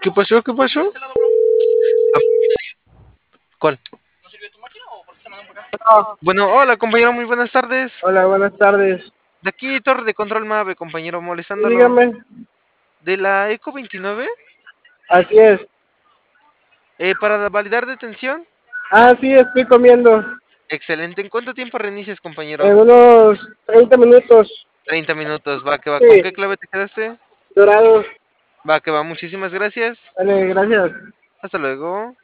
¿Qué pasó? ¿Qué pasó? Ah, ¿cuál? Oh, Bueno, hola compañero, muy buenas tardes. hola, buenas tardes. De aquí, Torre de Control Mave, compañero, Sí, molestándolo. dígame. De la Eco 29, Así es. para validar detención. Ah, sí, estoy comiendo. Excelente. ¿En cuánto tiempo reinicias, compañero? En unos 30 minutos. 30 minutos, va que va. ¿Con Sí, qué clave te quedaste? dorado. Va que va, muchísimas gracias. Vale, gracias. Hasta luego.